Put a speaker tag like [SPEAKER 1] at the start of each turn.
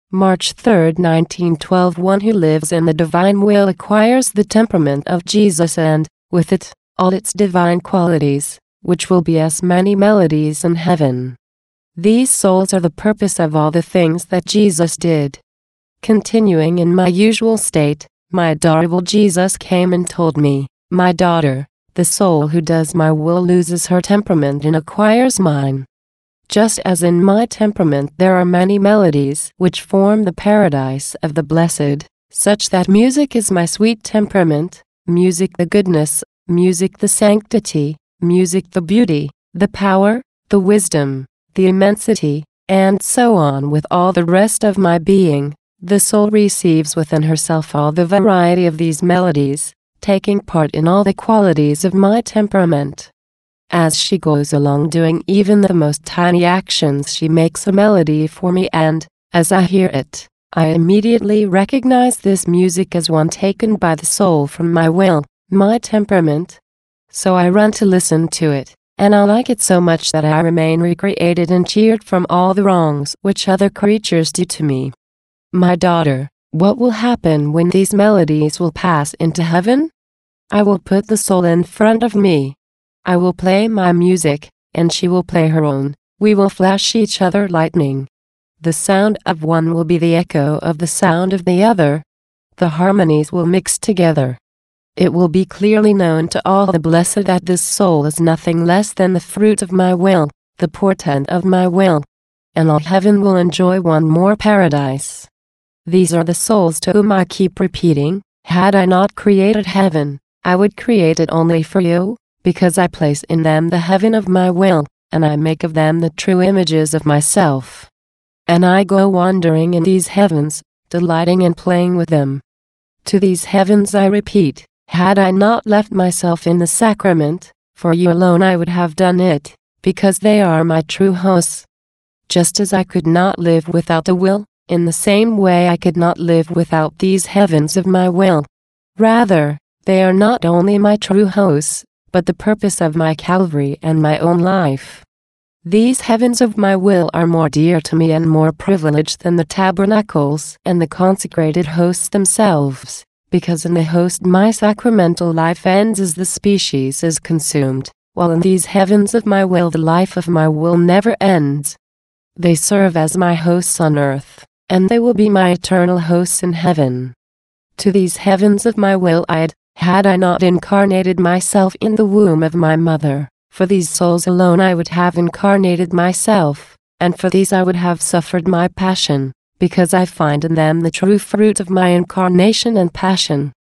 [SPEAKER 1] March 3, 1912. One who lives in the divine will acquires the temperament of Jesus and, with it, all its divine qualities, which will be as many melodies in heaven. These souls are the purpose of all the things that Jesus did. Continuing in my usual state, my adorable Jesus came and told me, "My daughter, the soul who does my will loses her temperament and acquires mine. Just as in my temperament there are many melodies which form the paradise of the blessed, such that music is my sweet temperament, music the goodness, music the sanctity, music the beauty, the power, the wisdom, the immensity, and so on with all the rest of my being. The soul receives within herself all the variety of these melodies, taking part in all the qualities of my temperament. As she goes along doing even the most tiny actions, she makes a melody for me, and, as I hear it, I immediately recognize this music as one taken by the soul from my will, my temperament. So I run to listen to it, and I like it so much that I remain recreated and cheered from all the wrongs which other creatures do to me. My daughter, what will happen when these melodies will pass into heaven? I will put the soul in front of me. I will play my music, and she will play her own. We will flash each other lightning. The sound of one will be the echo of the sound of the other. The harmonies will mix together. It will be clearly known to all the blessed that this soul is nothing less than the fruit of my will, the portent of my will. And all heaven will enjoy one more paradise. These are the souls to whom I keep repeating, had I not created heaven, I would create it only for you, because I place in them the heaven of my will, and I make of them the true images of myself. And I go wandering in these heavens, delighting and playing with them. To these heavens I repeat, had I not left myself in the sacrament, for you alone I would have done it, because they are my true hosts. Just as I could not live without a will, in the same way I could not live without these heavens of my will. Rather, they are not only my true hosts, but the purpose of my Calvary and my own life. These heavens of my will are more dear to me and more privileged than the tabernacles and the consecrated hosts themselves, because in the host my sacramental life ends as the species is consumed, while in these heavens of my will the life of my will never ends. They serve as my hosts on earth, and they will be my eternal hosts in heaven. To these heavens of my will had I not incarnated myself in the womb of my mother, for these souls alone I would have incarnated myself, and for these I would have suffered my passion, because I find in them the true fruit of my incarnation and passion.